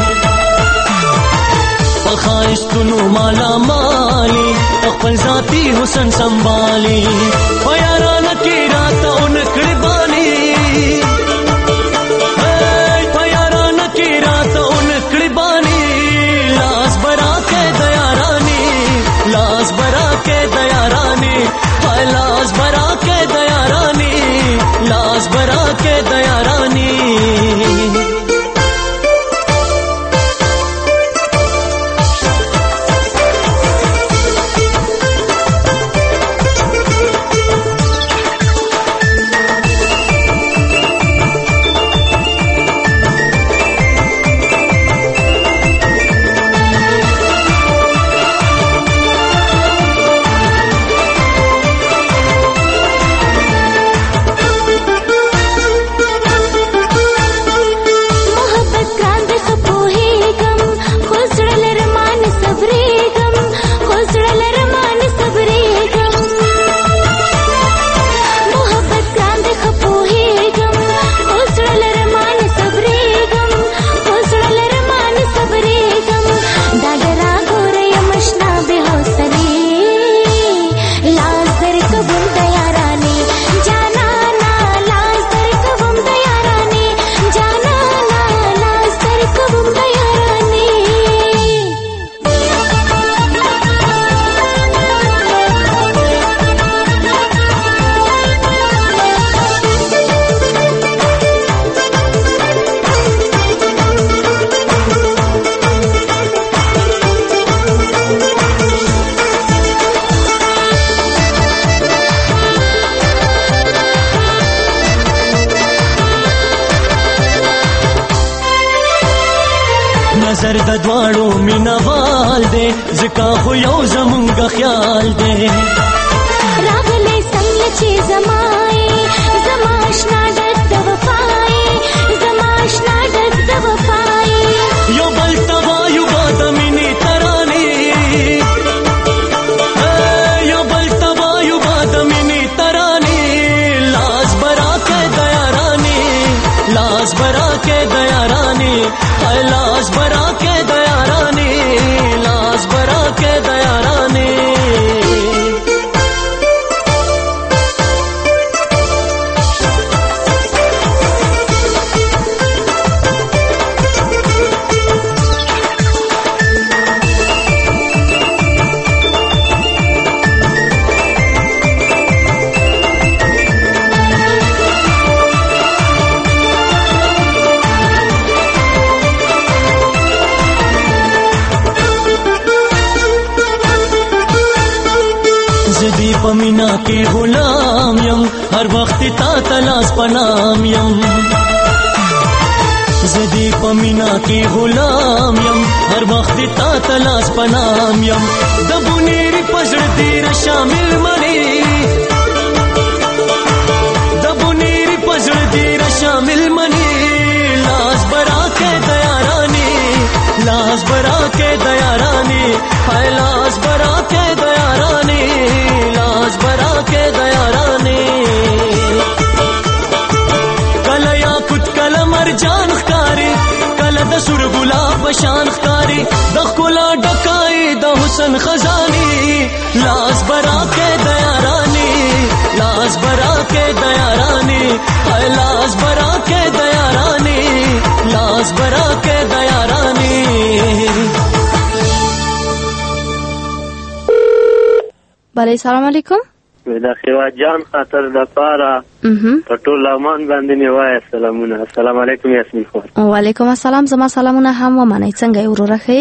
[SPEAKER 10] خواہشتنو مالا مالی خپل ذاتی حسن سنبالی پیارانا کی رات انکڑ بانی پیارانا کی رات انکڑ بانی لاس برا کے دیارانی لاس برا کے دیارانی لاس برا کے دیارانی لاس برا کے دیارانی نظر د دواړو مینوال دی ځکه خو یو زمونږ خیال دی
[SPEAKER 12] راغلی څنګه چې زمای زما اشنا ډک د وفای زما اشنا ډک د وفای
[SPEAKER 10] یو بل ته وایو به د مینې ترانې یو بل ته وایو به د مینې ترانې لاس برا کې دیارانی لاس برا کې دیارانی لاس برا کے دیارانی لاس برا کے دیارانی زدی پمینا کی غلام یم ہر وقت تا تلاس پنام یم زدی پمینا کی غلام یم ہر وقت تا تلاس پنام یم دبونیری پزړ دیر شامل منی دبونیری پزړ دیر شامل منی لاس برا کے دیارانی لاس برا کے دیارانی لاس برا کے دیارانی لاس برا کے دیارانی کل یا کچھ کل مرجان ښکاری کل د سور ګلاب پشان ښکاری د ښکلا ډکای د حسن خزانی لاس برا کې د یارانی لاس برا کې د یارانی لاس برا کې د یارانی لاس برا کې د یارانی
[SPEAKER 6] بله سلام علیکم
[SPEAKER 13] د خیوا جان خاطر د پاره په ټول امان باندې مې وایي سلامونه. السلام علیکم یاسمین خور.
[SPEAKER 6] وعلیکم السلام. زما سلامونه هم ومنئ. څنګه یې وروره ښه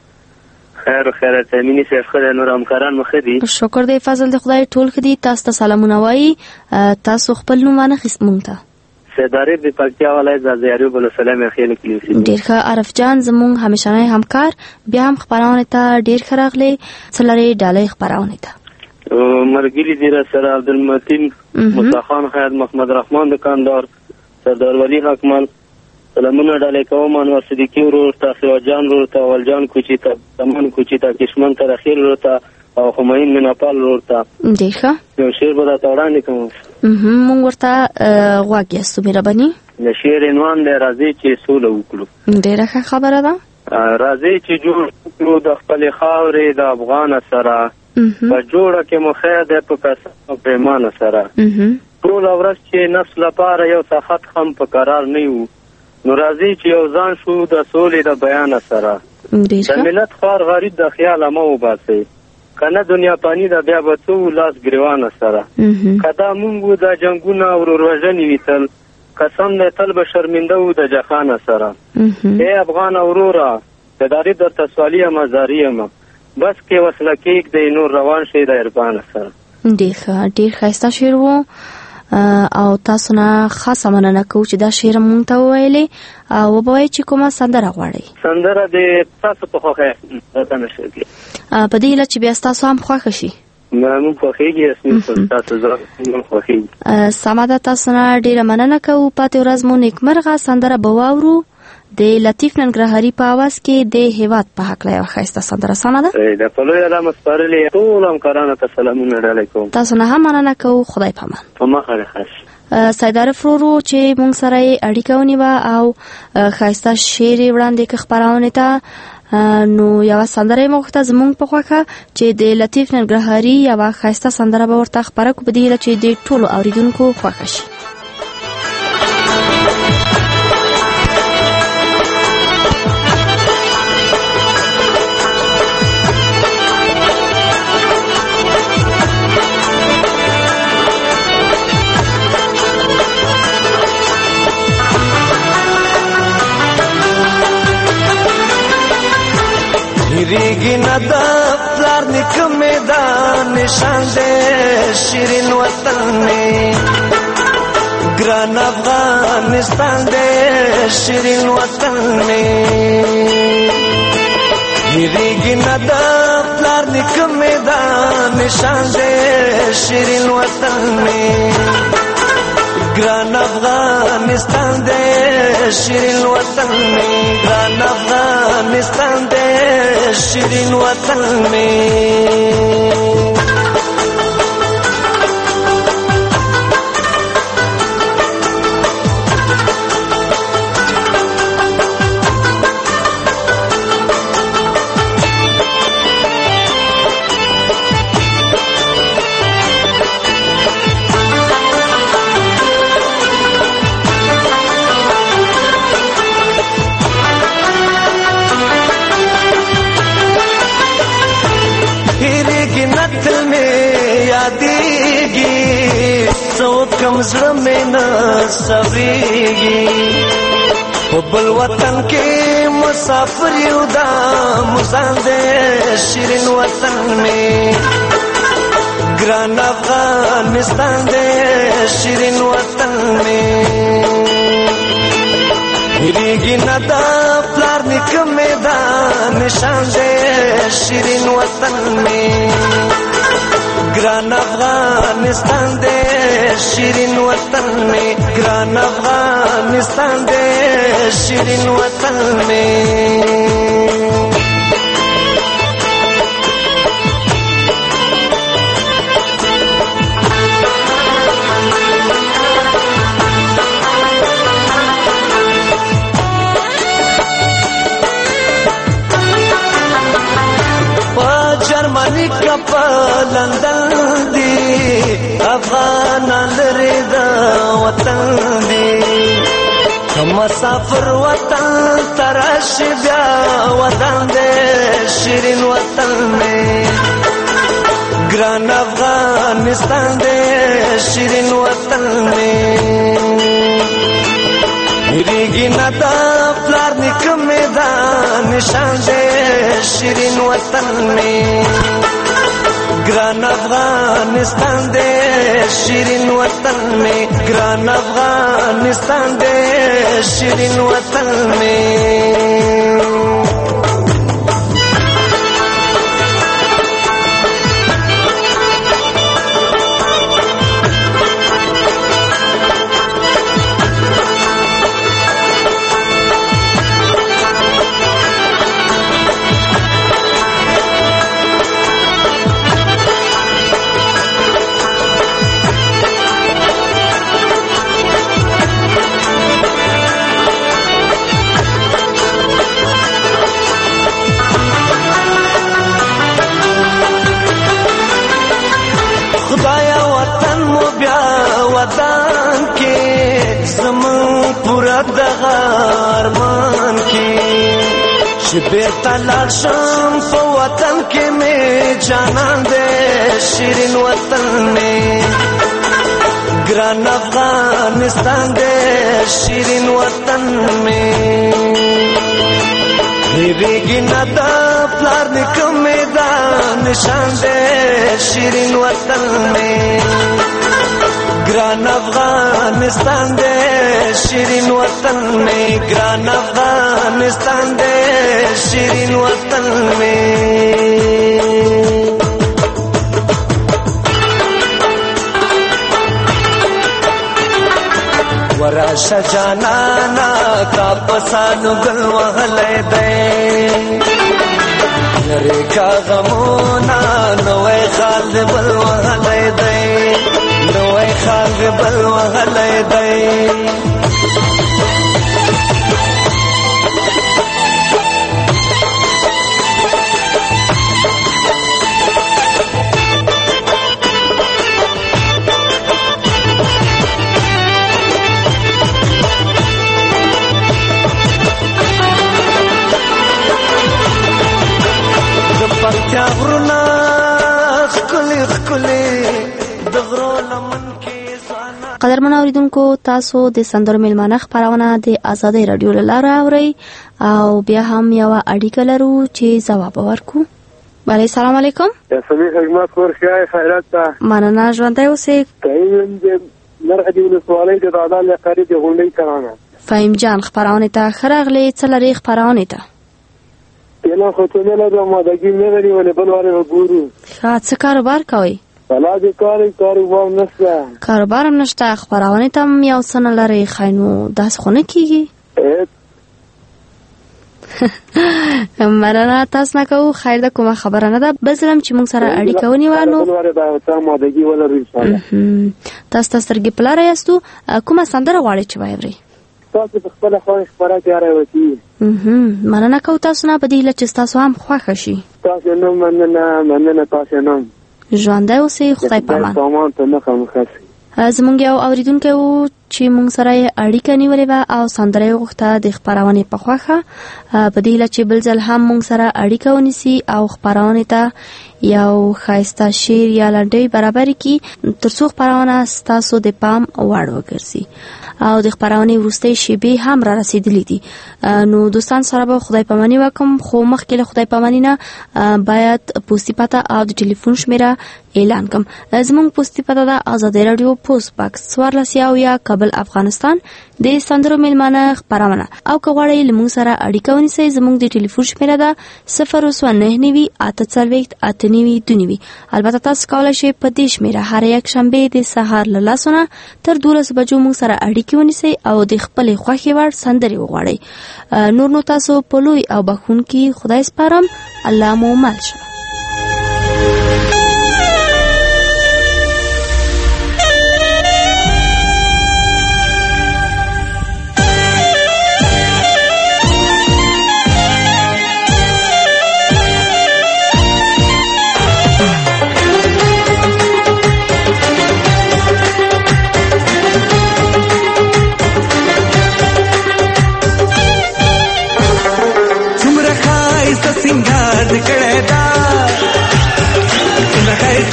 [SPEAKER 13] خیر خیرت مینې صاحب ښه دی نور همکاران مو ښه دي
[SPEAKER 6] شکر دی فضل د خدای ټول ښه دي. تاسو ته سلامونه وایي. تاسو خپل نوم وانخیست مونږ ته
[SPEAKER 13] سید عارف د پکتیا ولایت د ایوب السلام خیل کې اوسېږي.
[SPEAKER 6] ډېر ښه عارف جان زموږ همیشنی همکار بیا هم خپرونه ته ډېر ښه راغلی. څه لرئ ډالۍ خپرونه ته
[SPEAKER 13] مرګلی دی را سره عبدالمتین موسی خان خیر محمد رحمان دکاندار سردار ولی حکمل سلامونه ډالۍ کوم. انور صدیقی ورور ته خیوا جان ورور ته اول جان کوچی ته تمن کوچی ته کشمن ته رخیل ورور ته او خمین مناپال ورور ته
[SPEAKER 6] ډېر ښه
[SPEAKER 13] یو شعر به راته وړاندې کوم.
[SPEAKER 6] مونږ ورته غوږ یاستو مهرباني.
[SPEAKER 13] د شعر عنوان دی راځئ چې سوله وکړو.
[SPEAKER 6] ډېره ښه خبره ده.
[SPEAKER 13] راځئ چې جوړ وکړو د خپلې خاورې د افغان سره په جوړه کې مو خیر دی په قسم او پیمانه سره ټوله ورځ چې نفس لپاره یو ساعت هم په قرار نه یو نو راځئ چې یو ځان شو د سولې د بیان سره د ملت خوار غریب د خیاله مه وباسئ که نه دنیا پانی د بیا به څو لاس ګریوانه سره که دا مونږ د جنګونه وروروژنې وي تل قسم دی تل به شرمنده وو د جهانه سره ای افغان وروره تداري درته سوالي یم زاري یم بس کې وصله کېږدئ نور روان شئ د عربانه سره.
[SPEAKER 6] ډېر ښه ډېر ښایسته شعر و او تاسو نه خاصه مننه کوو چې دا شعر مونږ ته وویلې او وبوایئ چې کومه سندره غواړئ.
[SPEAKER 13] سندره د تاسو په خوښه راته نه شي
[SPEAKER 6] په دې هیله چې بیا ستاسو هم خوښه شي.
[SPEAKER 13] مونږ خوښېږي یاسمین تاسو زړه مونږ خوښېږي.
[SPEAKER 6] سمه ده تاسو نه ډېره مننه کوو. پاتې ورځ مو نیکمرغه. سندره به واورو د لطیف ننګرهاري په اواز کې د هیواد په هکله یوه ښایسته سندره. سمه ده
[SPEAKER 13] د په لویه لامه سپارلې ټول همکارانو ته سلامونه ډالۍ کوم.
[SPEAKER 6] تاسو نه هم مننه کوو. خدای پامان.
[SPEAKER 13] په مخه دې ښه شي.
[SPEAKER 6] سید عارف ورورو چې مونږ سره یې اړیکه ونیوه او ښایسته شعر یې وړاندې کړ خپرونې ته نو یوه سندره یې موږ ته زموږ په خوښه چې د لطیف ننګرهاري یوه ښایسته سندره به ورته خپره کړو په دې هیله چې د ټولو اورېدونکو خوښه شي.
[SPEAKER 10] هیریږي نه د پلار نیکه مې دا نشان دی شیرین وطن مې ګران افغانستان دی شیرین وطن مې هیریږي نه د پلار نیکه مې دا نشان دی شیرین وطن مې ګران افغانستان دی شیرین وطن مې ګران افغانستان دی شیرین وطن مې کم زړه مې نه صبرېږي په بل وطن کې مسافر یو دا مزان دی شیرین وطن مې ګران افغانستان دی شیرین وطن مې هیریږي نه دا پلار نیکه مې دا نشان دی شیرین وطن مې ګران افغانستان دی شیرین وطن میں ګران افغانستان دی شیرین وطن میں لندن دی افغانان لري د وطن دی مسافر وطن ترش بیا وطن دے شیرین وطن میں گران افغانستان دے شیرین وطن میں ریگی ندا پلار نکم میدان نشان دے شیرین وطن میں گران افغانستان دے شیرین وطن میں گران افغانستان دے شیرین وطن میں وطن کې زمون پورا د غارمان کې شبیر تلار شم په وطن کې مې جانان دې شیرین وطن مې ګران افغانستان دې شیرین وطن مې ریګی ندا پلار نکم میدان نشان دے شیرین وطن میں گران افغانستان دے شیرین وطن میں گران افغانستان دے شیرین وطن میں وراشا جانانا کا پسانو گل وحلے دے نرے کا غمونا نوے خال بل وحلے دے نوے خال بل وحلے دے پکتیا غرونا خکلی خکلی دغرو لمن کې سوانا.
[SPEAKER 6] قدرمن اوریدونکو تاسو د سندرو میلمانه خپرونه د آزادۍ رادیو له لارې اورئ او بیا هم یوه اړیکه لرو چې ځواب ورکړو. بله سلام علیکم.
[SPEAKER 7] سمې خدمت ورښیای خیرات ته
[SPEAKER 6] مننه ژوندی اوسئ.
[SPEAKER 7] فهیم د مرغدي ولسوالۍ د دادان له قریب د غونډۍ کرانه.
[SPEAKER 6] فهیم جان خپرونې ته ښه راغلې. څه لرې خپرونې ته؟
[SPEAKER 7] یلا خو ته نه لرم مادګي نه لري ولې بل واره وګورو.
[SPEAKER 6] ښه څه کاروبار کوئ؟
[SPEAKER 7] بلا دې کاروبار نشته.
[SPEAKER 6] کاروبار هم نشته. خپرونې ته هم یو څه نه لرئ. ښایي نو داسې خو نه کېږي. مننه تاسو نه کوو. خیر ده کومه خبره نه ده. بل ځل هم چې موږ سره اړیکه ونیوه نو تاسو ته سترګې په لاره یاستو. کومه سندره غواړئ چې واورئ؟
[SPEAKER 7] تاسو په خپله خواهش خپره تیاری وکړي.
[SPEAKER 6] مننه کوو تاسو نه په دې هیله چې ستاسو هم خوښه شي.
[SPEAKER 7] تاسو نه مننه تاسو نه
[SPEAKER 6] ژوندی اوسئ. خدای پامان. زمونږ یو اوریدونکی و چې مونږ سره یې اړیکه نیولې وه او سندره یې غوښته د خپرونې په خوښه. په دې هیله چې بل ځل هم مونږ سره اړیکه ونیسي او خپرونې ته یو ښایسته شعر یا لنډۍ برابرې کړي تر څو خپرونه ستاسو د پام وړ وګرځي او د خپرونې وروستۍ شیبې هم را رسېدلې دي. نو دوستان سره به خدای پاماني وکړم خو مخکې له خدای پاماني نه باید پوستي پته او د ټلیفون شمیره اعلان کړم. زموږ پوستي پته ده آزادۍ راډیو پوسټ باکس 14 کابل افغانستان د سندرو میلمانه خپرونه. او که غواړئ له موږ سره اړیکه ونیسئ زموږ د ټلیفون شمیره ده 0299842 البته تاسو کولی شئ په دې شمیره هر یک شنبې د سهار له 10 نه تر 12 بجو موږ سره اړیکې ونیسئ او د خپلې خوښې وړ سندرې وغواړئ. نور نو تاسو په لوی او بخښونکي خدای سپارم. الله مو مل شه.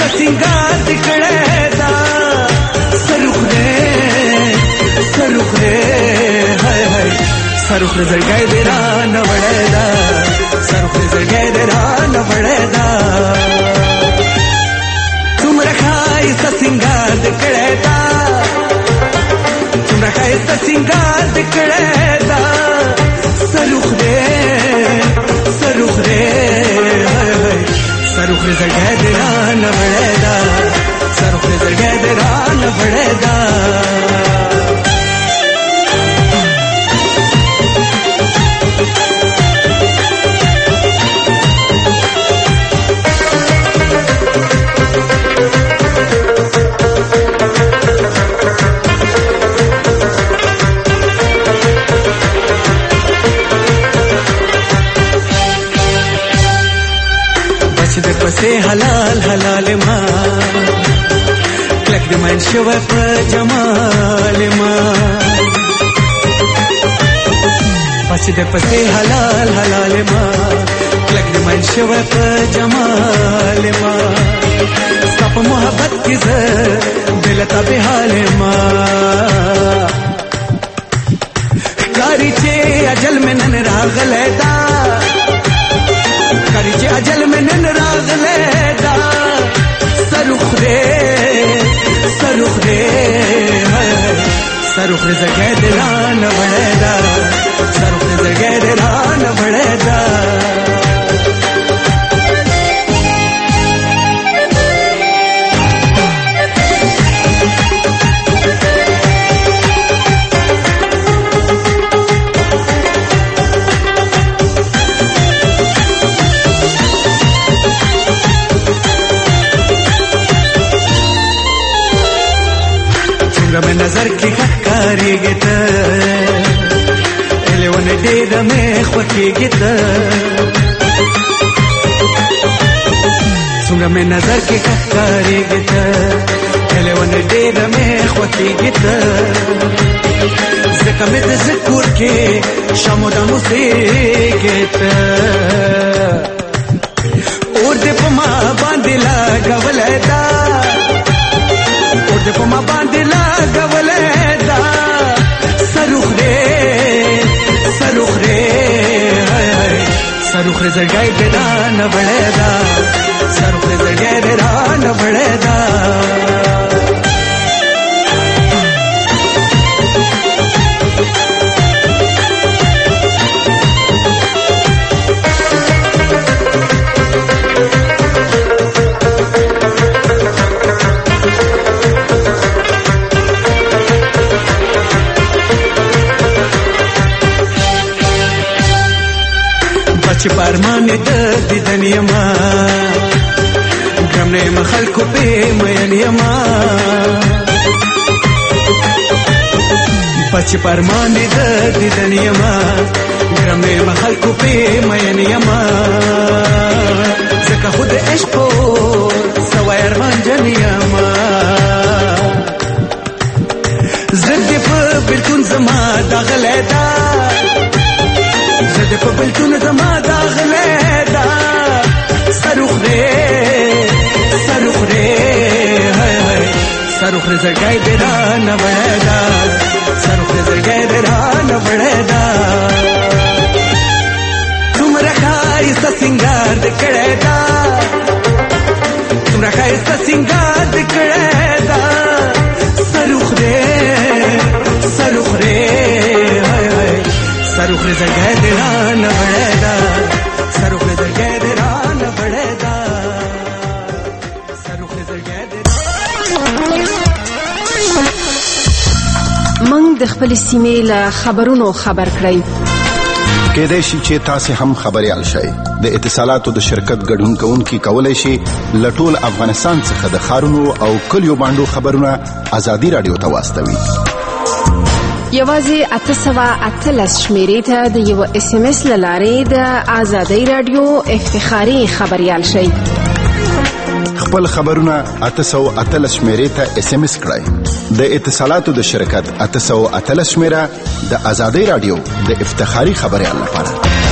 [SPEAKER 10] سسنګار د کړه دا سرخره هاي هاي سرخره زړګي دې را نه وړه دا سرخره زړګي دې را نه وړه دا څومره خای سسنګار د کړه دا څومره خای سسنګار د کړه دا سرخره سرخره زړګي دې را نه وړه دا سرخره زړګي دې را نه وړه دا پسې حلال حلال ما کلک د من شوه په جمال ما پسې د پسې حلال حلال ما کلک د من شوه په جمال ما ستا په محبت کې زه بلتا به حال ما ښکاري چې اجل مې نن راغلی دا کاری چې اجل مې نن راغلی دا سرخره زړګی دې را نه وړی دا سرخره زړګی دې را نه وړی دا में नजर की खकारी गित एलेवन डेद में ख्वकी गित सुंग में नजर की खकारी गित एलेवन डेद में ख्वकी गित जकमित ज़िक्र के शमुदा मुसीगित और दे पमा बांधिला गवलदा और दे पमा बांधिला गवलदा सरुखरे सरुखरे जगाई देना न बड़ेदा सरुखरे जगाई देना न बड़ेदा چې پرمانه د دنیا ما ګرمه مخلکو په مېنیا ما چې پرمانه د دنیا ما ګرمه مخلکو په مېنیا ما زکه خود عشق سوای ارمان جنیا ما زد په بلکون زما داخله دا زد په بلکون زما داخله دا سرخره سرخره زړګی دې را نه وړی دا سرخره زړګی دې را نه وړی دا څومره ښایسته سینګار دې کړی دا څومره ښایسته سینګار دې کړی دا سرخره سرخره زړګی دې را نه وړی دا سرخره زړګی دې را نه وړی دا سرخره زړګی دې
[SPEAKER 2] موږ د خپل سیمې له خبرونو خبر کړی
[SPEAKER 14] کېدای شي چې تاسو هم خبريال شئ د اتصالاتو د شرکت ګډون کوونکي کولای شي لټول افغانستان څخه د خارونو او کلیو باندې خبرونه ازادي رادیو ته واستوي
[SPEAKER 2] یوازې 813 شمیرې ته د یو SMS لارې د ازادي رادیو افتخاري خبريال شئ
[SPEAKER 14] خپل خبرونه 813 شمیرې ته SMS کړئ د اتصالاتو د شرکت 813 شمیره د ازادي رادیو د افتخاري خبريال لپاره